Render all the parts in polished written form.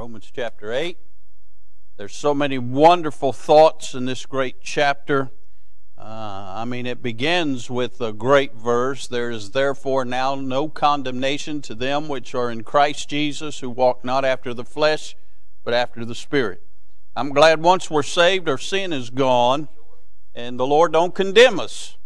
Romans chapter 8. There's so many wonderful thoughts in this great chapter. It begins with a great verse. There is therefore now no condemnation to them which are in Christ Jesus, who walk not after the flesh, but after the Spirit. I'm glad once we're saved, our sin is gone, and the Lord don't condemn us.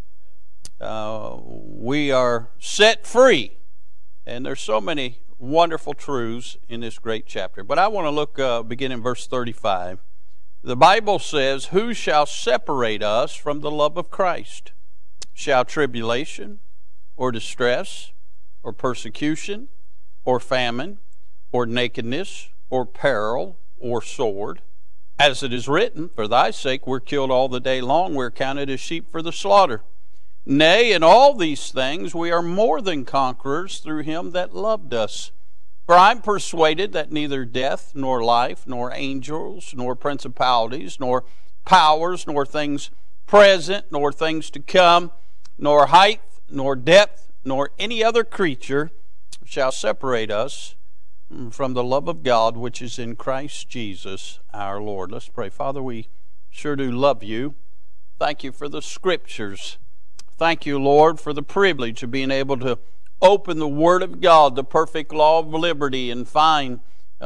We are set free. And there's so many wonderful truths in this great chapter. But I want to look, begin in verse 35. The Bible says, "Who shall separate us from the love of Christ? Shall tribulation, or distress, or persecution, or famine, or nakedness, or peril, or sword? As it is written, for thy sake we're killed all the day long, we're counted as sheep for the slaughter. Nay, in all these things we are more than conquerors through him that loved us. For I'm persuaded that neither death, nor life, nor angels, nor principalities, nor powers, nor things present, nor things to come, nor height, nor depth, nor any other creature shall separate us from the love of God which is in Christ Jesus our Lord." Let's pray. Father, we sure do love you. Thank you for the Scriptures. Thank you, Lord, for the privilege of being able to open the Word of God, the perfect law of liberty, and find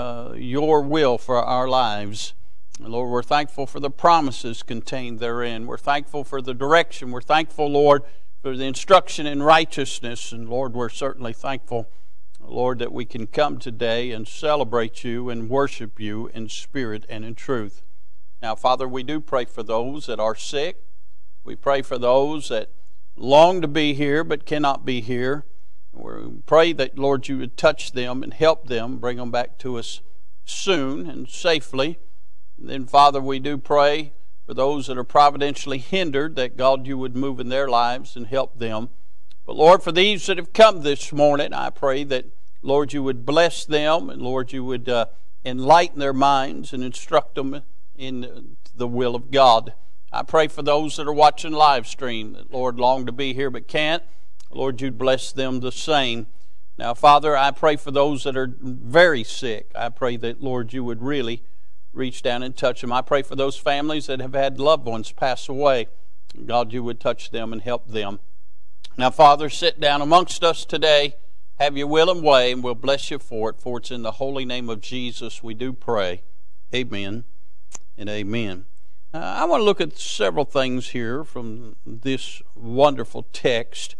your will for our lives. And Lord, we're thankful for the promises contained therein. We're thankful for the direction. We're thankful, Lord, for the instruction in righteousness. And Lord, we're certainly thankful, Lord, that we can come today and celebrate you and worship you in spirit and in truth. Now, Father, we do pray for those that are sick. We pray for those that long to be here but cannot be here. We pray that, Lord, you would touch them and help them, bring them back to us soon and safely. And then, Father, we do pray for those that are providentially hindered, that, God, you would move in their lives and help them. But, Lord, for these that have come this morning, I pray that, Lord, you would bless them, and, Lord, you would enlighten their minds and instruct them in the will of God. I pray for those that are watching live stream, that, Lord, long to be here but can't. Lord, you'd bless them the same. Now, Father, I pray for those that are very sick. I pray that, Lord, you would really reach down and touch them. I pray for those families that have had loved ones pass away. God, you would touch them and help them. Now, Father, sit down amongst us today. Have your will and way, and we'll bless you for it. For it's in the holy name of Jesus we do pray. Amen and amen. I want to look at several things here from this wonderful text.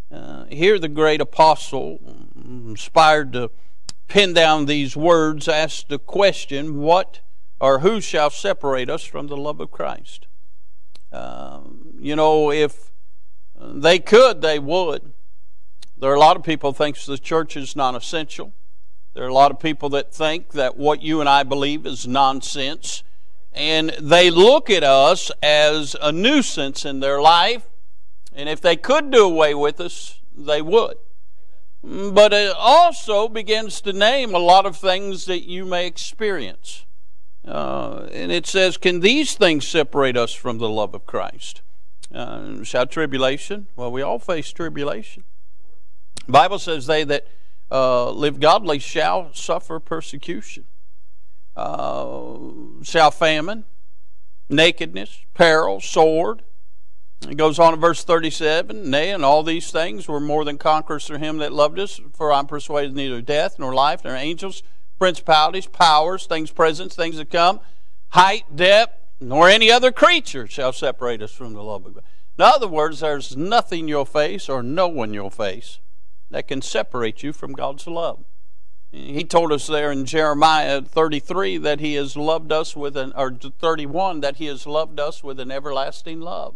Here the great apostle, inspired to pen down these words, asked the question, what or who shall separate us from the love of Christ? If they could, they would. There are a lot of people who think the church is non-essential. There are a lot of people that think that what you and I believe is nonsense. And they look at us as a nuisance in their life. And if they could do away with us, they would. But it also begins to name a lot of things that you may experience. And it says, can these things separate us from the love of Christ? Shall tribulation? Well, we all face tribulation. The Bible says they that live godly shall suffer persecution. Shall famine, nakedness, peril, sword. It goes on in verse 37, "Nay, in all these things we're more than conquerors through him that loved us, for I'm persuaded neither death, nor life, nor angels, principalities, powers, things present, things to come, height, depth, nor any other creature shall separate us from the love of God." In other words, there's nothing you'll face or no one you'll face that can separate you from God's love. He told us there in Jeremiah 33 that he has loved us with or 31, that he has loved us with an everlasting love.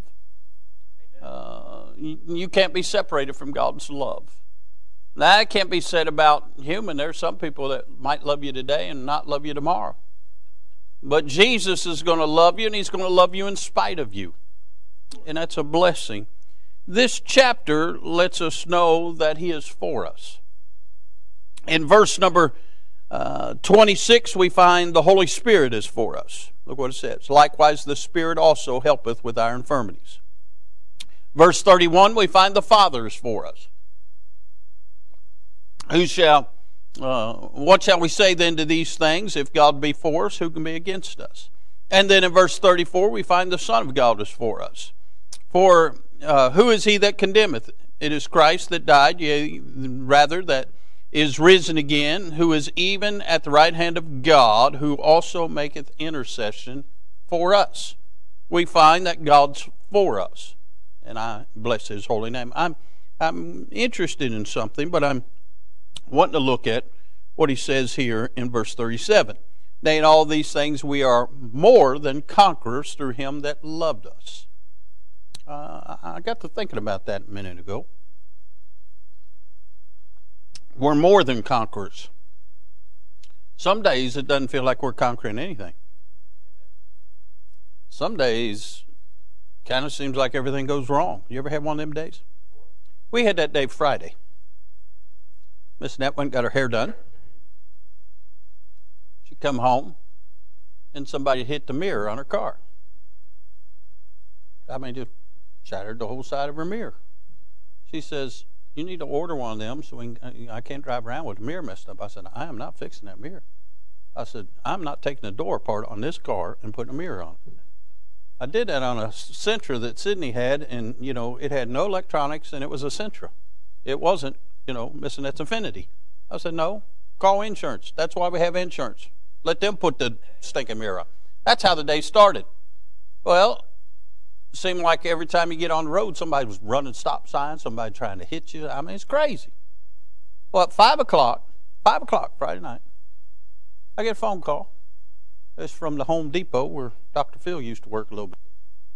You can't be separated from God's love. That can't be said about human. There's some people that might love you today and not love you tomorrow. But Jesus is going to love you, and he's going to love you in spite of you. And that's a blessing. This chapter lets us know that he is for us. In verse number 26, we find the Holy Spirit is for us. Look what it says. "Likewise the Spirit also helpeth with our infirmities." Verse 31, we find the Father is for us. Who shall What shall we say then to these things? If God be for us, who can be against us? And then in verse 34, we find the Son of God is for us. For who is he that condemneth? It is Christ that died, yea, rather that is risen again, who is even at the right hand of God, who also maketh intercession for us. We find that God's for us. And I bless his holy name. I'm interested in something, but I'm wanting to look at what he says here in verse 37. Nay, in all these things we are more than conquerors through him that loved us. I got to thinking about that a minute ago. We're more than conquerors. Some days it doesn't feel like we're conquering anything. Some days kind of seems like everything goes wrong. You ever have one of them days? We had that day Friday. Miss Nett went and got her hair done. She come home and somebody hit the mirror on her car. I mean, just shattered the whole side of her mirror. She says, you need to order one of them so I can't drive around with the mirror messed up. I said, I am not fixing that mirror. I said, I'm not taking the door apart on this car and putting a mirror on it. I did that on a Sentra that Sydney had, and, it had no electronics, and it was a Sentra. It wasn't, Miss Nett's Infinity. I said, no, call insurance. That's why we have insurance. Let them put the stinking mirror on. That's how the day started. Well, it seemed like every time you get on the road, somebody was running stop signs, somebody trying to hit you. I mean, it's crazy. Well, at 5 o'clock Friday night, I get a phone call. It's from the Home Depot where Dr. Phil used to work a little bit.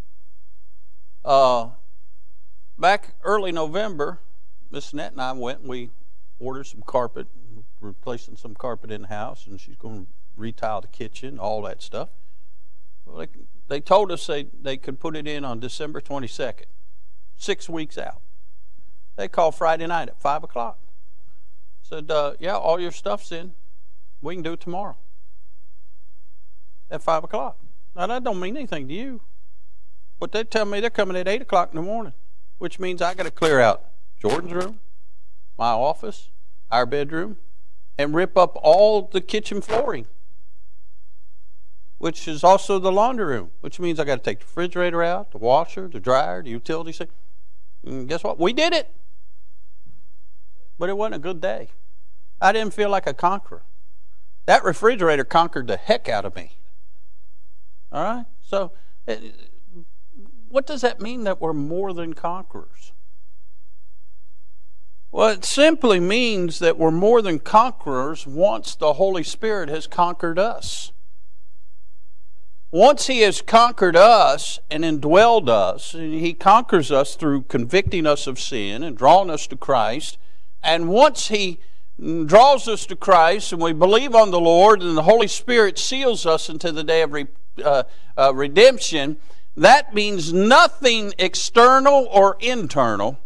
Back early November, Miss Nett and I went and we ordered some carpet, replacing some carpet in the house, and she's going to retile the kitchen, all that stuff. Well, they told us they could put it in on December 22nd, 6 weeks out. They called Friday night at 5 o'clock. Said, yeah, all your stuff's in. We can do it tomorrow at 5 o'clock. Now, that don't mean anything to you. But they tell me they're coming at 8 o'clock in the morning, which means I got to clear out Jordan's room, my office, our bedroom, and rip up all the kitchen flooring, which is also the laundry room, which means I got to take the refrigerator out, the washer, the dryer, the utility sink. And guess what? We did it. But it wasn't a good day. I didn't feel like a conqueror. That refrigerator conquered the heck out of me. All right? So, what does that mean that we're more than conquerors? Well, it simply means that we're more than conquerors once the Holy Spirit has conquered us. Once he has conquered us and indwelled us, he conquers us through convicting us of sin and drawing us to Christ. And once he draws us to Christ and we believe on the Lord and the Holy Spirit seals us into the day of redemption, that means nothing external or internal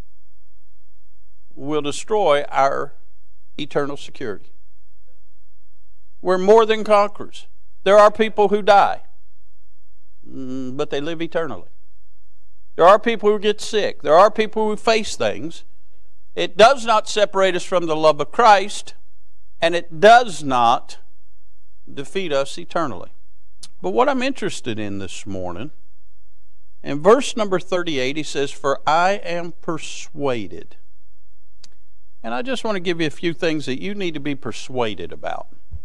will destroy our eternal security. We're more than conquerors. There are people who die, but they live eternally. There are people who get sick. There are people who face things. It does not separate us from the love of Christ, and it does not defeat us eternally. But what I'm interested in this morning, in verse number 38, he says, "For I am persuaded." And I just want to give you a few things that you need to be persuaded about.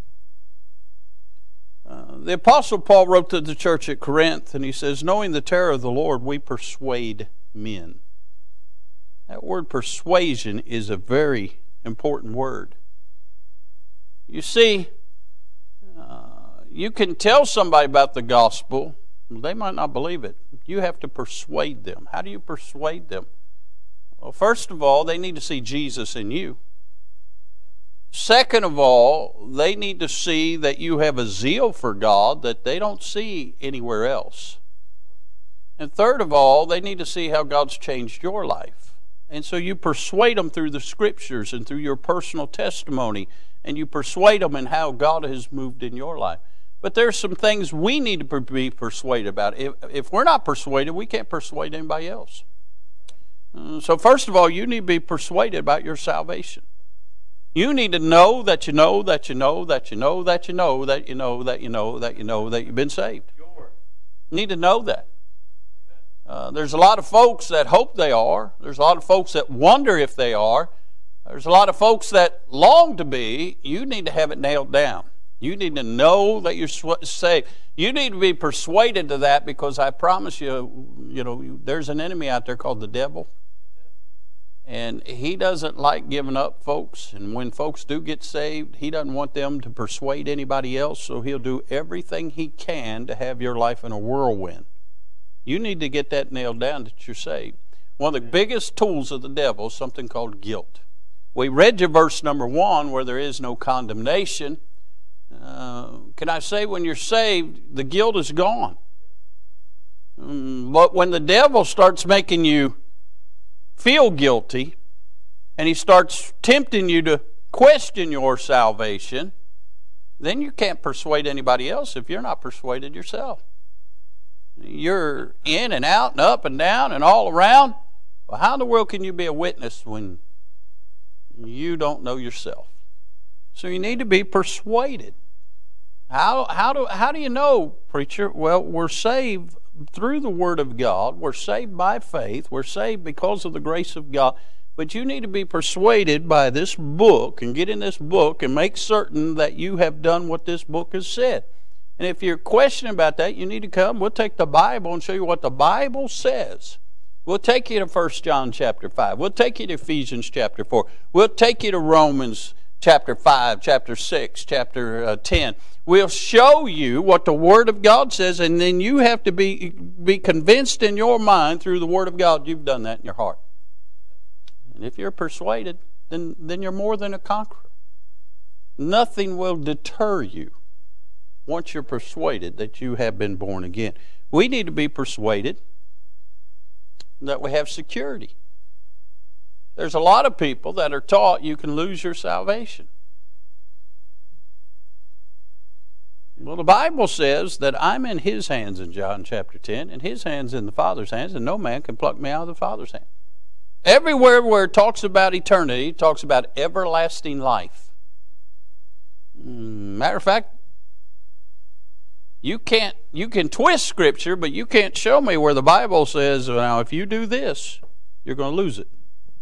The Apostle Paul wrote to the church at Corinth, and he says, "Knowing the terror of the Lord, we persuade men." That word persuasion is a very important word. You see, you can tell somebody about the gospel. They might not believe it. You have to persuade them. How do you persuade them? Well, first of all, they need to see Jesus in you. Second of all, they need to see that you have a zeal for God that they don't see anywhere else. And third of all, they need to see how God's changed your life. And so you persuade them through the Scriptures and through your personal testimony, and you persuade them in how God has moved in your life. But there's some things we need to be persuaded about. If we're not persuaded, we can't persuade anybody else. So first of all, you need to be persuaded about your salvation. You need to know that you know that you know that you know that you know that you know that you know that you know that you've been saved. You need to know that. There's a lot of folks that hope they are. There's a lot of folks that wonder if they are. There's a lot of folks that long to be. You need to have it nailed down. You need to know that you're saved. You need to be persuaded to that, because I promise you, there's an enemy out there called the devil. And he doesn't like giving up folks. And when folks do get saved, he doesn't want them to persuade anybody else. So he'll do everything he can to have your life in a whirlwind. You need to get that nailed down that you're saved. One of the biggest tools of the devil is something called guilt. We read you verse number 1 where there is no condemnation. Can I say, when you're saved, the guilt is gone. But when the devil starts making you feel guilty, and he starts tempting you to question your salvation, then you can't persuade anybody else if you're not persuaded yourself. You're in and out and up and down and all around. Well, how in the world can you be a witness when you don't know yourself? So you need to be persuaded. How do you know, preacher? Well, we're saved through the Word of God. We're saved by faith. We're saved because of the grace of God. But you need to be persuaded by this book and get in this book and make certain that you have done what this book has said. And if you're questioning about that, you need to come. We'll take the Bible and show you what the Bible says. We'll take you to 1 John chapter 5. We'll take you to Ephesians chapter 4. We'll take you to Romans chapter 5, chapter 6, chapter 10. We'll show you what the Word of God says, and then you have to be convinced in your mind through the Word of God you've done that in your heart. And if you're persuaded, then you're more than a conqueror. Nothing will deter you once you're persuaded that you have been born again. We need to be persuaded that we have security. There's a lot of people that are taught you can lose your salvation. Well, the Bible says that I'm in His hands in John chapter 10, and His hands in the Father's hands, and no man can pluck me out of the Father's hand. Everywhere where it talks about eternity, it talks about everlasting life. Matter of fact, you can twist Scripture, but you can't show me where the Bible says, now, if you do this, you're going to lose it.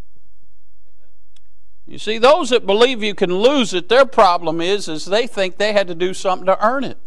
You see, those that believe you can lose it, their problem is they think they had to do something to earn it.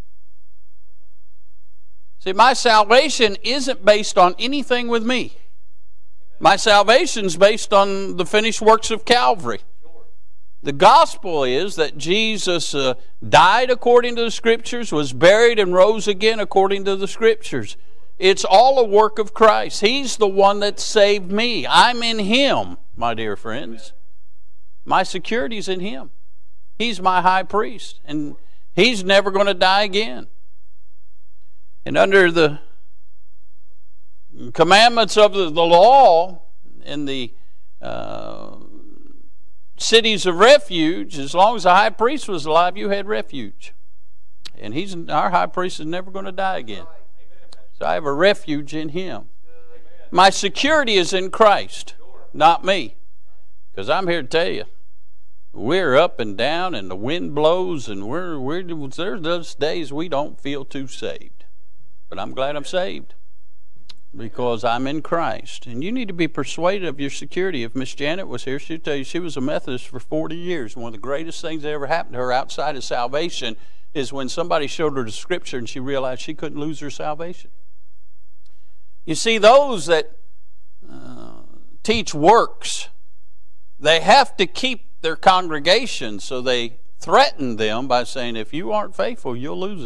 See, my salvation isn't based on anything with me. My salvation's based on the finished works of Calvary. The gospel is that Jesus died according to the Scriptures, was buried, and rose again according to the Scriptures. It's all a work of Christ. He's the one that saved me. I'm in Him, my dear friends. My security's in Him. He's my high priest, and He's never going to die again. And under the commandments of the law in the cities of refuge, as long as the high priest was alive, you had refuge. And our high priest is never going to die again. So I have a refuge in Him. My security is in Christ, not me. Because I'm here to tell you, we're up and down, and the wind blows, and there's those days we don't feel too saved. But I'm glad I'm saved, because I'm in Christ. And you need to be persuaded of your security. If Miss Janet was here, she'd tell you she was a Methodist for 40 years. One of the greatest things that ever happened to her outside of salvation is when somebody showed her the Scripture and she realized she couldn't lose her salvation. You see, those that teach works, they have to keep their congregation, so they threaten them by saying, if you aren't faithful, you'll lose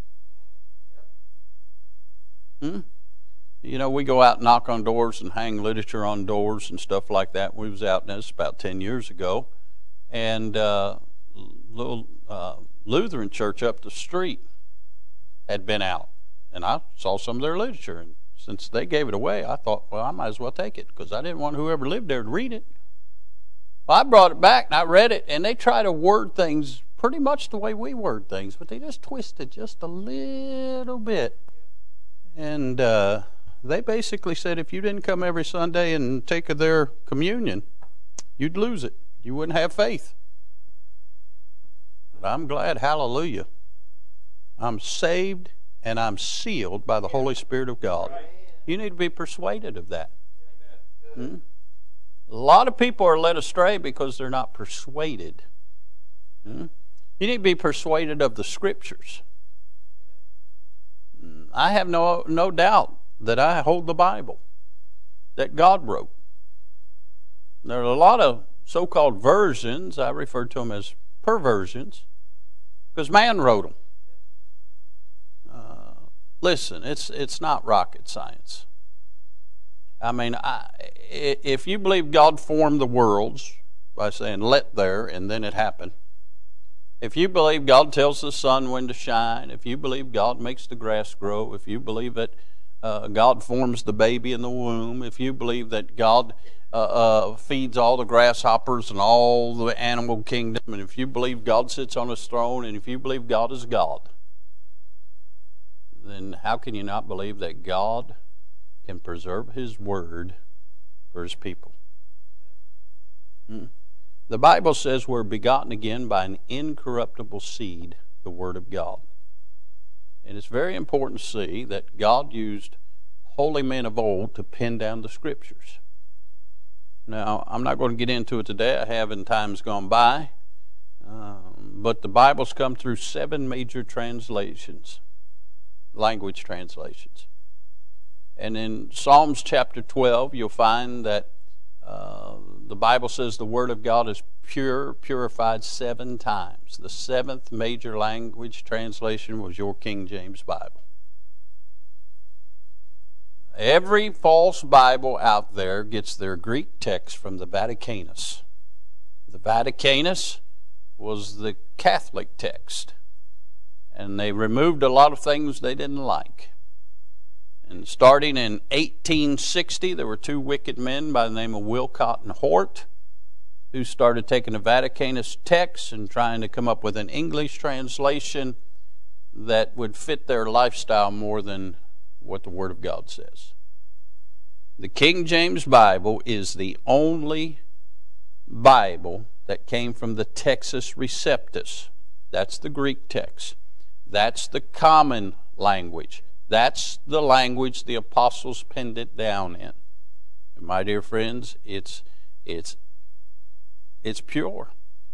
it. You know, we go out and knock on doors and hang literature on doors and stuff like that. We was out, this about 10 years ago, and little Lutheran church up the street had been out, and I saw some of their literature, and since they gave it away, I thought, well, I might as well take it, because I didn't want whoever lived there to read it. Well, I brought it back and I read it, and they try to word things pretty much the way we word things, but they just twist it just a little bit. And they basically said if you didn't come every Sunday and take their communion, you'd lose it. You wouldn't have faith. But I'm glad, hallelujah, I'm saved and I'm sealed by the Holy Spirit of God. You need to be persuaded of that. Hmm? A lot of people are led astray because they're not persuaded. Hmm? You need to be persuaded of the Scriptures. I have no doubt that I hold the Bible that God wrote. There are a lot of so-called versions, I refer to them as perversions, because man wrote them. Listen, it's not rocket science. I mean, if you believe God formed the worlds by saying, let there, and then it happened. If you believe God tells the sun when to shine, if you believe God makes the grass grow, if you believe that God forms the baby in the womb, if you believe that God feeds all the grasshoppers and all the animal kingdom, and if you believe God sits on his throne, and if you believe God is God, then how can you not believe that God can preserve his word for his people? The Bible says we're begotten again by an incorruptible seed, the Word of God. And it's very important to see that God used holy men of old to pen down the Scriptures. Now, I'm not going to get into it today. I have in times gone by. But the Bible's come through 7 major translations, language translations. And in Psalms chapter 12, you'll find that the Bible says the Word of God is pure, purified 7 times. The 7th major language translation was your King James Bible. Every false Bible out there gets their Greek text from the Vaticanus. The Vaticanus was the Catholic text. And they removed a lot of things they didn't like. And starting in 1860, there were 2 wicked men by the name of Wilcott and Hort who started taking the Vaticanus text and trying to come up with an English translation that would fit their lifestyle more than what the Word of God says. The King James Bible is the only Bible that came from the Textus Receptus. That's the Greek text. That's the common language. That's the language the apostles penned it down in. And my dear friends, it's pure.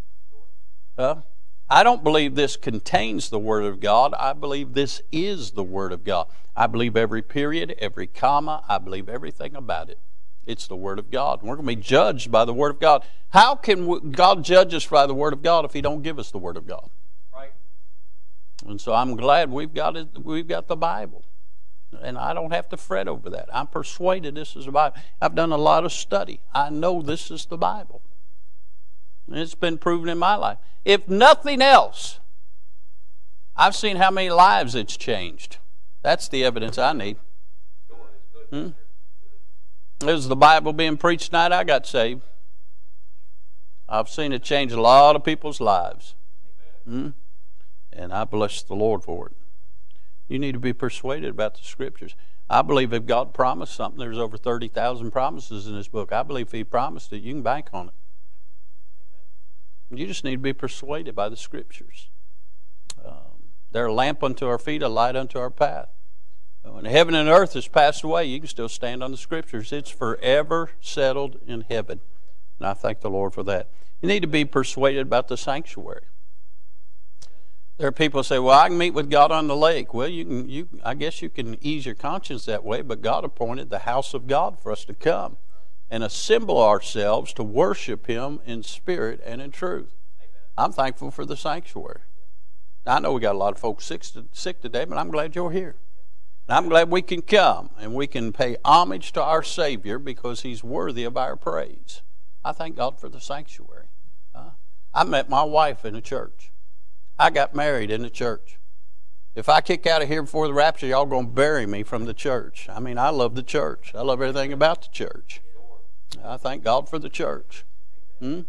I don't believe this contains the Word of God. I believe this is the Word of God. I believe every period, every comma, I believe everything about it. It's the Word of God. We're going to be judged by the Word of God. How can God judge us by the Word of God if He don't give us the Word of God? Right. And so I'm glad we've got the Bible. And I don't have to fret over that. I'm persuaded this is the Bible. I've done a lot of study. I know this is the Bible. And it's been proven in my life. If nothing else, I've seen how many lives it's changed. That's the evidence I need. It was the Bible being preached tonight, I got saved. I've seen it change a lot of people's lives. And I bless the Lord for it. You need to be persuaded about the Scriptures. I believe if God promised something, there's over 30,000 promises in this book. I believe if He promised it, you can bank on it. You just need to be persuaded by the Scriptures. They're a lamp unto our feet, a light unto our path. When heaven and earth has passed away, you can still stand on the Scriptures. It's forever settled in heaven. And I thank the Lord for that. You need to be persuaded about the sanctuary. There are people who say, well, I can meet with God on the lake. Well, I guess you can ease your conscience that way, but God appointed the house of God for us to come and assemble ourselves to worship Him in spirit and in truth. I'm thankful for the sanctuary. Now, I know we got a lot of folks sick today, but I'm glad you're here. And I'm glad we can come and we can pay homage to our Savior because He's worthy of our praise. I thank God for the sanctuary. I met my wife in a church. I got married in the church. If I kick out of here before the rapture, y'all going to bury me from the church. I mean, I love the church. I love everything about the church. I thank God for the church. I'm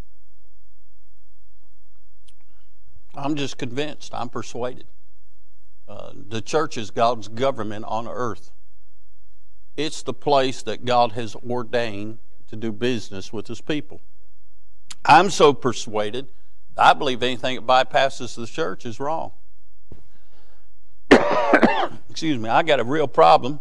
just convinced. I'm persuaded. The church is God's government on earth. It's the place that God has ordained to do business with His people. I'm so persuaded I believe anything that bypasses the church is wrong. Excuse me, I got a real problem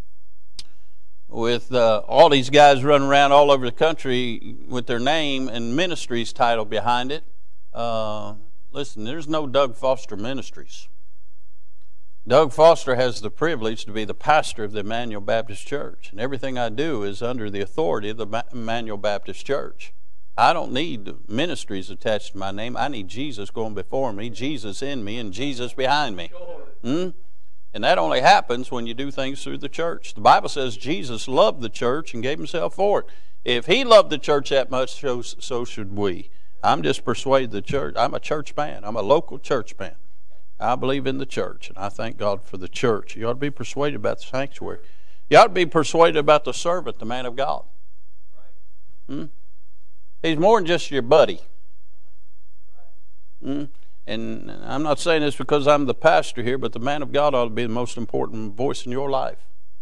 with all these guys running around all over the country with their name and ministries title behind it. Listen, there's no Doug Foster Ministries. Doug Foster has the privilege to be the pastor of the Emmanuel Baptist Church, and everything I do is under the authority of the Emmanuel Baptist Church. I don't need ministries attached to my name. I need Jesus going before me, Jesus in me, and Jesus behind me. And that only happens when you do things through the church. The Bible says Jesus loved the church and gave himself for it. If he loved the church that much, so should we. I'm just persuaded the church. I'm a church man. I'm a local church man. I believe in the church, and I thank God for the church. You ought to be persuaded about the sanctuary. You ought to be persuaded about the servant, the man of God. He's more than just your buddy. And I'm not saying this because I'm the pastor here, but the man of God ought to be the most important voice in your life.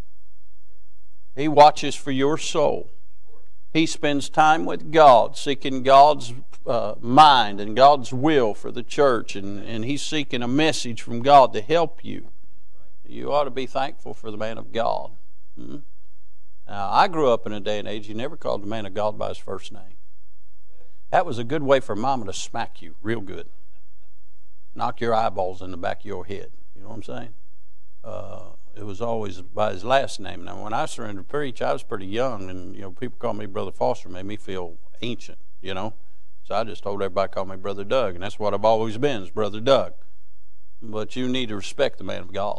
He watches for your soul. He spends time with God, seeking God's mind and God's will for the church, and he's seeking a message from God to help you. You ought to be thankful for the man of God. Now, I grew up in a day and age you never called the man of God by his first name. That was a good way for Mama to smack you real good. Knock your eyeballs in the back of your head. You know what I'm saying? It was always by his last name. Now, when I surrendered to preach, I was pretty young, and people called me Brother Foster, made me feel ancient. So I just told everybody to call me Brother Doug, and that's what I've always been, is Brother Doug. But you need to respect the man of God.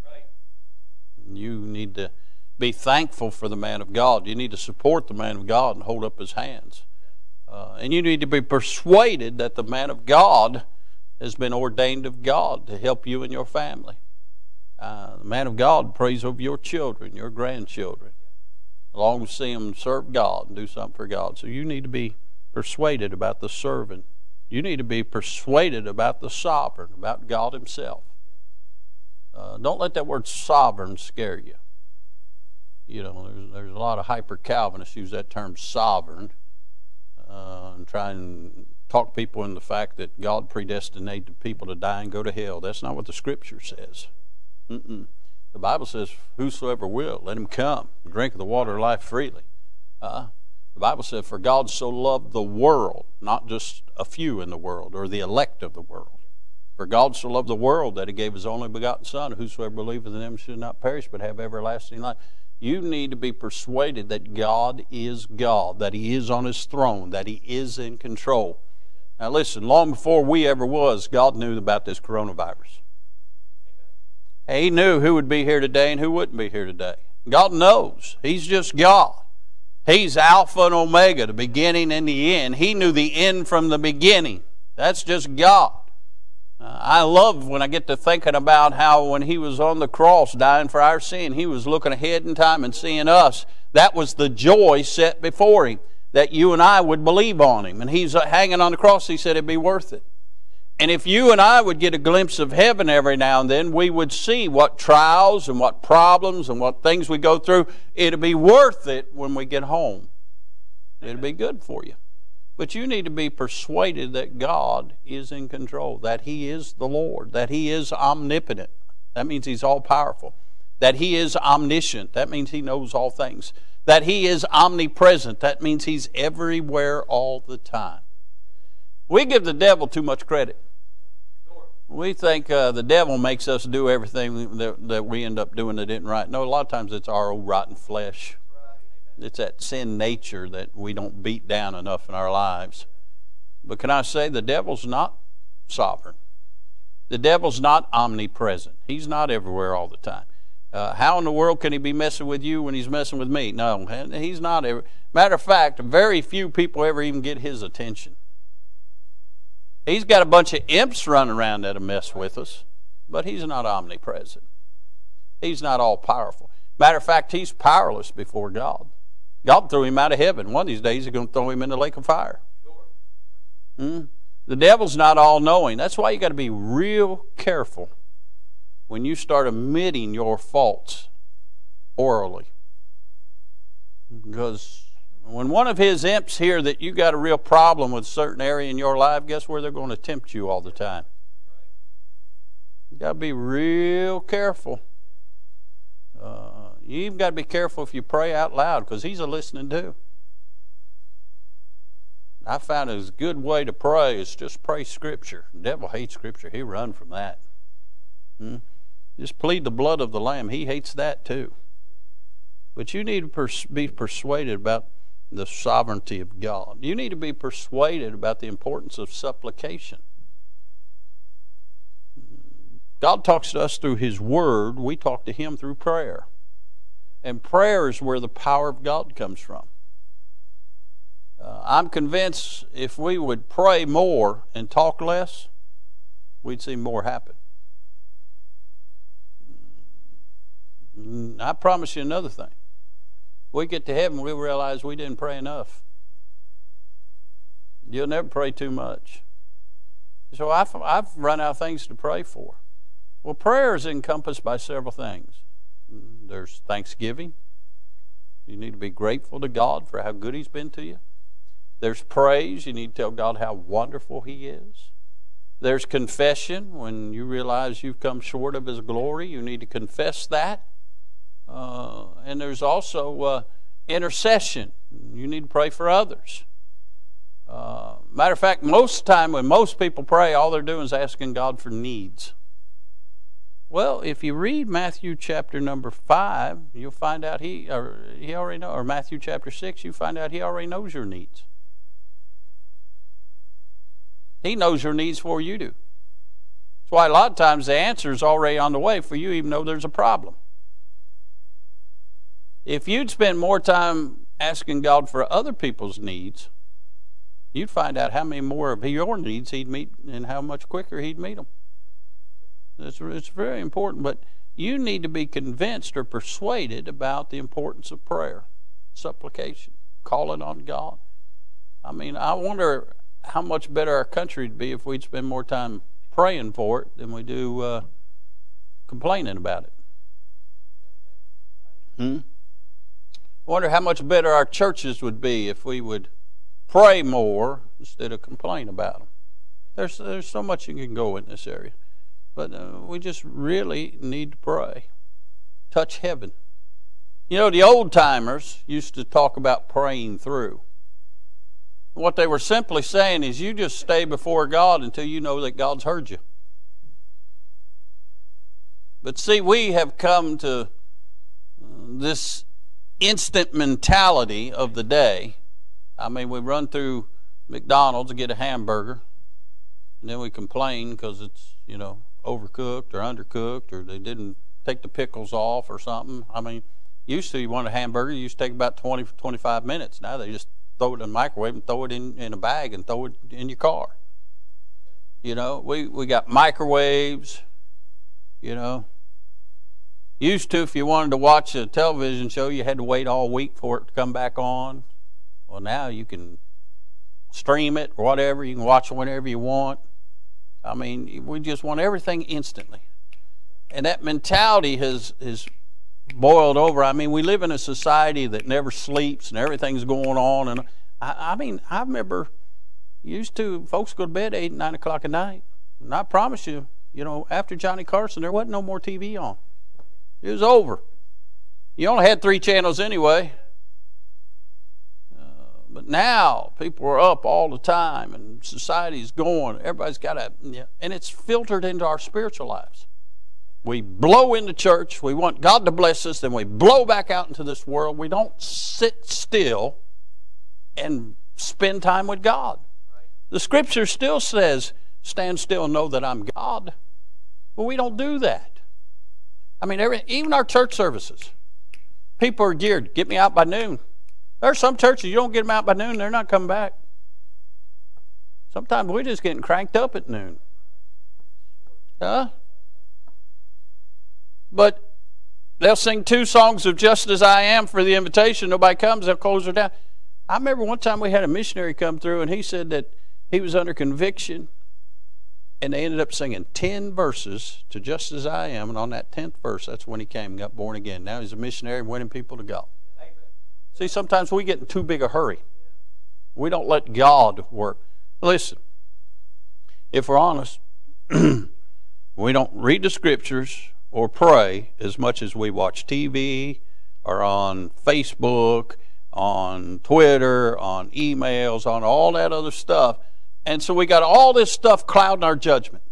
You need to be thankful for the man of God. You need to support the man of God and hold up his hands. And you need to be persuaded that the man of God has been ordained of God to help you and your family. The man of God prays over your children, your grandchildren, long to see them serve God and do something for God. So you need to be persuaded about the servant. You need to be persuaded about the sovereign, about God himself. Don't let that word sovereign scare you. There's a lot of hyper-Calvinists use that term sovereign and try and talk people into the fact that God predestinated people to die and go to hell. That's not what the Scripture says. The Bible says, whosoever will, let him come and drink of the water of life freely. The Bible says, for God so loved the world, not just a few in the world or the elect of the world. For God so loved the world that he gave his only begotten Son, whosoever believeth in him should not perish but have everlasting life. You need to be persuaded that God is God, that he is on his throne, that he is in control. Now listen, long before we ever was, God knew about this coronavirus. He knew who would be here today and who wouldn't be here today. God knows. He's just God. He's Alpha and Omega, the beginning and the end. He knew the end from the beginning. That's just God. I love when I get to thinking about how when he was on the cross dying for our sin, he was looking ahead in time and seeing us. That was the joy set before him, that you and I would believe on him. And he's hanging on the cross. He said it'd be worth it. And if you and I would get a glimpse of heaven every now and then, we would see what trials and what problems and what things we go through. It'll be worth it when we get home. It'll be good for you. But you need to be persuaded that God is in control, that he is the Lord, that he is omnipotent. That means he's all-powerful. That he is omniscient. That means he knows all things. That he is omnipresent. That means he's everywhere all the time. We give the devil too much credit. We think the devil makes us do everything that we end up doing that isn't right. No, a lot of times it's our old rotten flesh. It's that sin nature that we don't beat down enough in our lives. But can I say, the devil's not sovereign. The devil's not omnipresent. He's not everywhere all the time. How in the world can he be messing with you when he's messing with me? No, he's not. Matter of fact, very few people ever even get his attention. He's got a bunch of imps running around that'll mess with us, but he's not omnipresent. He's not all-powerful. Matter of fact, he's powerless before God. God threw him out of heaven. One of these days, he's going to throw him in the lake of fire. The devil's not all-knowing. That's why you got to be real careful when you start admitting your faults orally. Because When one of his imps hear that you got a real problem with a certain area in your life, guess where they're going to tempt you all the time? You got to be real careful. You even got to be careful if you pray out loud, because he's a listening too. I found a good way to pray is just pray Scripture. The devil hates Scripture. He run from that. Just plead the blood of the Lamb. He hates that too. But you need to be persuaded about the sovereignty of God. You need to be persuaded about the importance of supplication. God talks to us through His Word. We talk to Him through prayer. And prayer is where the power of God comes from. I'm convinced if we would pray more and talk less, we'd see more happen. I promise you another thing. We get to heaven, we'll realize we didn't pray enough. You'll never pray too much. So I've run out of things to pray for. Well, prayer is encompassed by several things. There's thanksgiving. You need to be grateful to God for how good He's been to you. There's praise. You need to tell God how wonderful He is. There's confession. When you realize you've come short of His glory, you need to confess that. And there's also intercession. You need to pray for others. Matter of fact, most of the time when most people pray, all they're doing is asking God for needs. Well, if you read Matthew chapter number 5, you'll find out he already knows, or Matthew chapter 6, you find out He already knows your needs. He knows your needs before you do. That's why a lot of times the answer is already on the way for you, even though there's a problem. If you'd spend more time asking God for other people's needs, you'd find out how many more of your needs He'd meet and how much quicker He'd meet them. It's very important, but you need to be convinced or persuaded about the importance of prayer, supplication, calling on God. I mean, I wonder how much better our country would be if we'd spend more time praying for it than we do complaining about it. I wonder how much better our churches would be if we would pray more instead of complain about them. There's so much you can go in this area. But we just really need to pray. Touch heaven. You know, the old-timers used to talk about praying through. What they were simply saying is you just stay before God until you know that God's heard you. But see, we have come to this instant mentality of the day. I mean, we run through McDonald's to get a hamburger, and then we complain because it's, overcooked or undercooked, or they didn't take the pickles off or something. I mean, used to, you want a hamburger, you used to take about 20 to 25 minutes. Now they just throw it in the microwave and throw it in a bag and throw it in your car. We got microwaves, Used to, if you wanted to watch a television show, you had to wait all week for it to come back on. Well, now you can stream it or whatever. You can watch it whenever you want. I mean, we just want everything instantly. And that mentality has boiled over. I mean, we live in a society that never sleeps and everything's going on. And I remember used to, folks go to bed 8, 9 o'clock at night. And I promise you, after Johnny Carson, there wasn't no more TV on. It was over. You only had 3 channels anyway. But now people are up all the time and society's going. Everybody's got and it's filtered into our spiritual lives. We blow into church. We want God to bless us. Then we blow back out into this world. We don't sit still and spend time with God. The Scripture still says, stand still and know that I'm God. But we don't do that. I mean, even our church services, people are geared, get me out by noon. There are some churches, you don't get them out by noon, they're not coming back. Sometimes we're just getting cranked up at noon. But they'll sing 2 songs of Just As I Am for the invitation. Nobody comes, they'll close her down. I remember one time we had a missionary come through and he said that he was under conviction and they ended up singing 10 verses to Just As I Am, and on that 10th verse, that's when he came and got born again. Now he's a missionary and winning people to God. See, sometimes we get in too big a hurry. We don't let God work. Listen, if we're honest, we don't read the scriptures or pray as much as we watch TV or on Facebook, on Twitter, on emails, on all that other stuff. And so we got all this stuff clouding our judgment.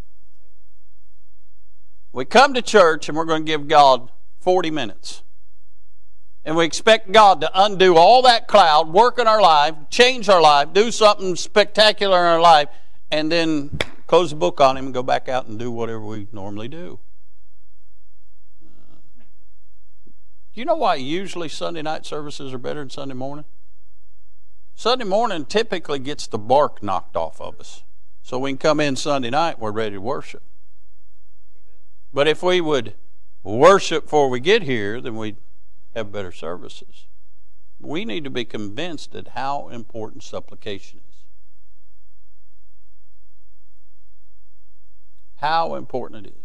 We come to church and we're going to give God 40 minutes. And we expect God to undo all that cloud, work in our life, change our life, do something spectacular in our life, and then close the book on Him and go back out and do whatever we normally do. Do you know why usually Sunday night services are better than Sunday morning? Sunday morning typically gets the bark knocked off of us. So we can come in Sunday night, we're ready to worship. But if we would worship before we get here, then we'd have better services. We need to be convinced at how important supplication is. How important it is.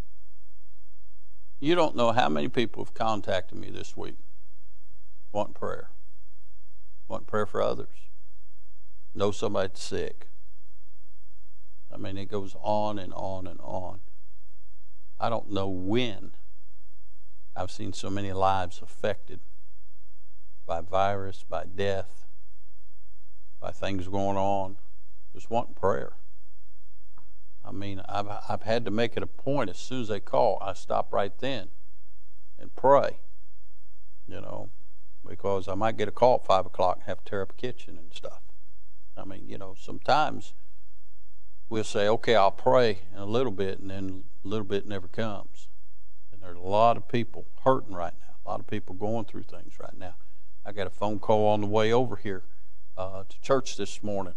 You don't know how many people have contacted me this week wanting prayer. Want prayer for others. Know somebody that's sick. I mean, it goes on and on and on. I don't know when I've seen so many lives affected by virus, by death, by things going on, just wanting prayer. I mean, I've had to make it a point as soon as they call, I stop right then and pray, you know, because I might get a call at 5 o'clock and have to tear up a kitchen and stuff. I mean, you know, sometimes we'll say, okay, I'll pray in a little bit, and then a little bit never comes. And there's a lot of people hurting right now, a lot of people going through things right now. I got a phone call on the way over here to church this morning.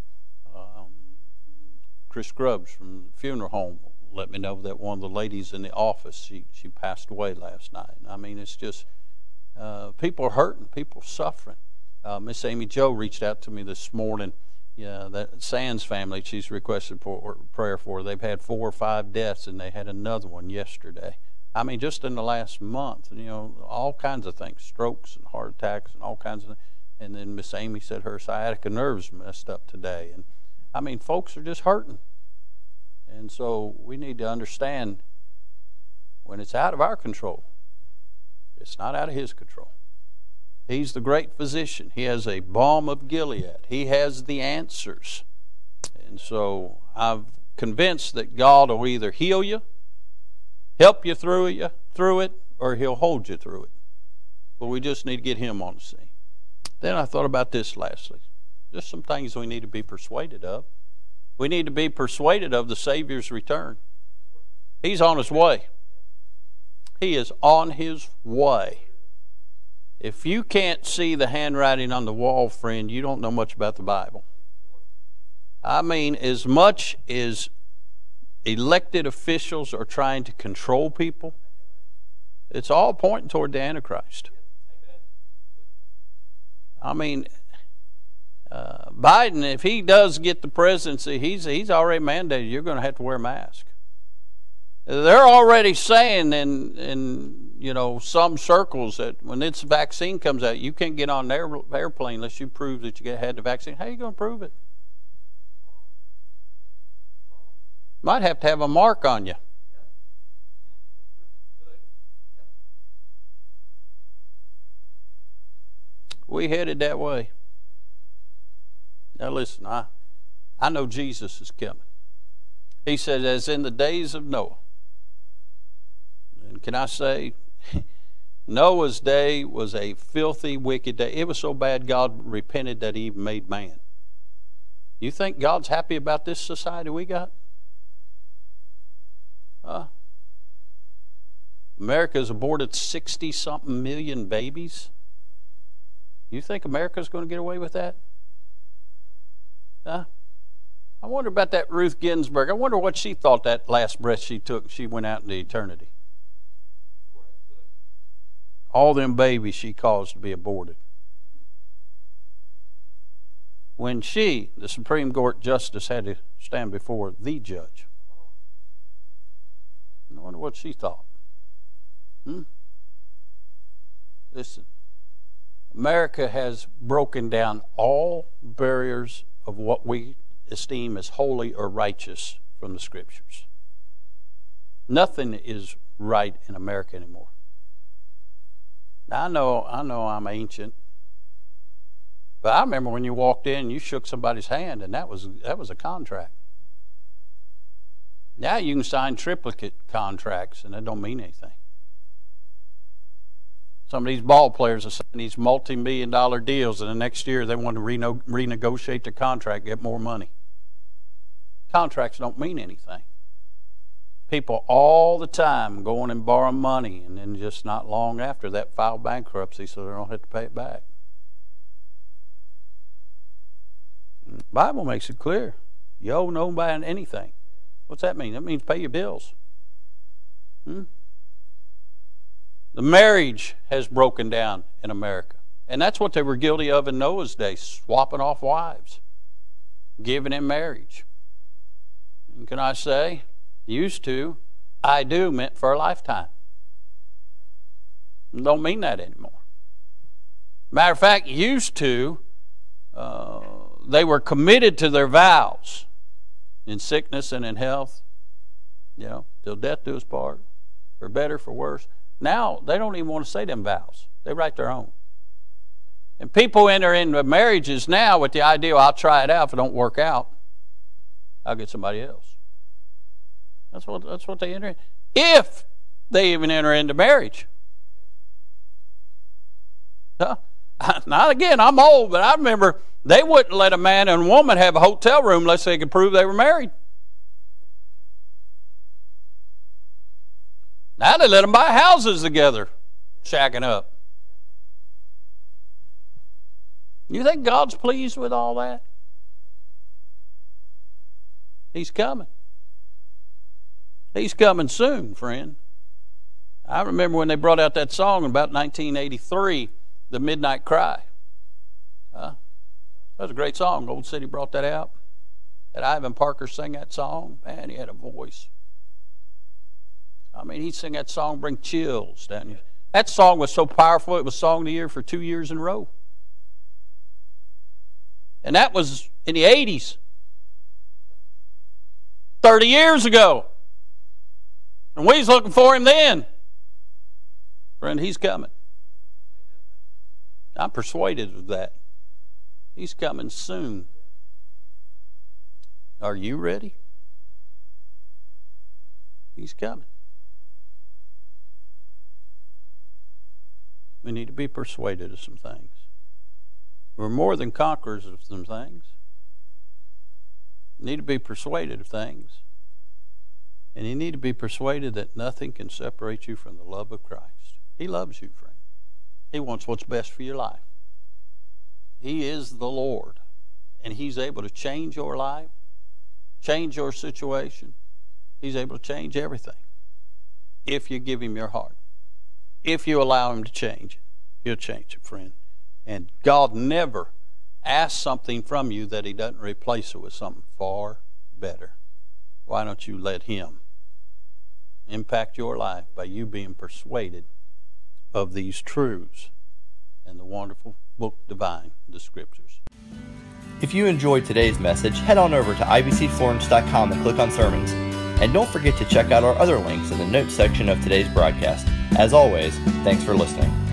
Chris Grubbs from the funeral home let me know that one of the ladies in the office, she passed away last night. I mean, it's just, people are hurting, people are suffering. Miss Amy Jo reached out to me this morning. Yeah, that Sands family, she's requested for prayer for. They've had 4 or 5 deaths, and they had another one yesterday. I mean, just in the last month, you know, all kinds of things, strokes and heart attacks and all kinds of things. And then Miss Amy said her sciatica nerves messed up today. And I mean, folks are just hurting. And so we need to understand when it's out of our control, it's not out of His control. He's the great physician. He has a balm of Gilead. He has the answers. And so I'm convinced that God will either heal you, help you through it, or He'll hold you through it. But we just need to get Him on the scene. Then I thought about this lastly. Just some things we need to be persuaded of. We need to be persuaded of the Savior's return. He's on His way. He is on His way. If you can't see the handwriting on the wall, friend, you don't know much about the Bible. I mean, as much as elected officials are trying to control people, it's all pointing toward the Antichrist. I mean, Biden, if he does get the presidency, he's already mandated you're going to have to wear a mask. They're already saying in you know, some circles that when this vaccine comes out, you can't get on an airplane unless you prove that you had the vaccine. How are you going to prove it? Might have to have a mark on you. We headed that way. Now listen, I know Jesus is coming. He said, as in the days of Noah. And can I say, Noah's day was a filthy, wicked day. It was so bad God repented that He even made man. You think God's happy about this society we got? America's aborted 60-something million babies. You think America's going to get away with that? I wonder about that Ruth Ginsburg. I wonder what she thought that last breath she took. She went out into eternity. All them babies she caused to be aborted. When she, the Supreme Court Justice, had to stand before the judge. I wonder what she thought. Listen, America has broken down all barriers of what we esteem as holy or righteous from the Scriptures. Nothing is right in America anymore. Now, I know I'm ancient, but I remember when you walked in and you shook somebody's hand, and that was a contract. Now you can sign triplicate contracts, and that don't mean anything. Some of these ball players are signing these multi-million-dollar deals, and the next year they want to renegotiate the contract, get more money. Contracts don't mean anything. People all the time going and borrowing money, and then just not long after that file bankruptcy so they don't have to pay it back. The Bible makes it clear. You owe nobody anything. What's that mean? That means pay your bills. The marriage has broken down in America. And that's what they were guilty of in Noah's day, swapping off wives, giving in marriage. And can I say, used to, I do meant for a lifetime. Don't mean that anymore. Matter of fact, used to, they were committed to their vows in sickness and in health, till death do us part, for better, for worse. Now, they don't even want to say them vows. They write their own. And people enter into marriages now with the idea, well, I'll try it out. If it don't work out, I'll get somebody else. That's what they enter in. If they even enter into marriage. Now, again, I'm old, but I remember they wouldn't let a man and a woman have a hotel room unless they could prove they were married. Now they let them buy houses together, shacking up. You think God's pleased with all that? He's coming. He's coming soon, friend. I remember when they brought out that song in about 1983, The Midnight Cry. That was a great song. Old City brought that out. Had Ivan Parker sing that song. Man, he had a voice. I mean, he'd sing that song, bring chills down you. That song was so powerful, it was Song of the Year for 2 years in a row. And that was in the 80s. 30 years ago. And we was looking for him then. Friend, he's coming. I'm persuaded of that. He's coming soon. Are you ready? He's coming. We need to be persuaded of some things. We're more than conquerors of some things. We need to be persuaded of things. And you need to be persuaded that nothing can separate you from the love of Christ. He loves you, friend. He wants what's best for your life. He is the Lord. And He's able to change your life, change your situation. He's able to change everything. If you give Him your heart. If you allow Him to change it, He'll change it, friend. And God never asks something from you that He doesn't replace it with something far better. Why don't you let Him impact your life by you being persuaded of these truths and the wonderful book divine, the Scriptures. If you enjoyed today's message, head on over to ibcflorence.com and click on sermons. And don't forget to check out our other links in the notes section of today's broadcast. As always, thanks for listening.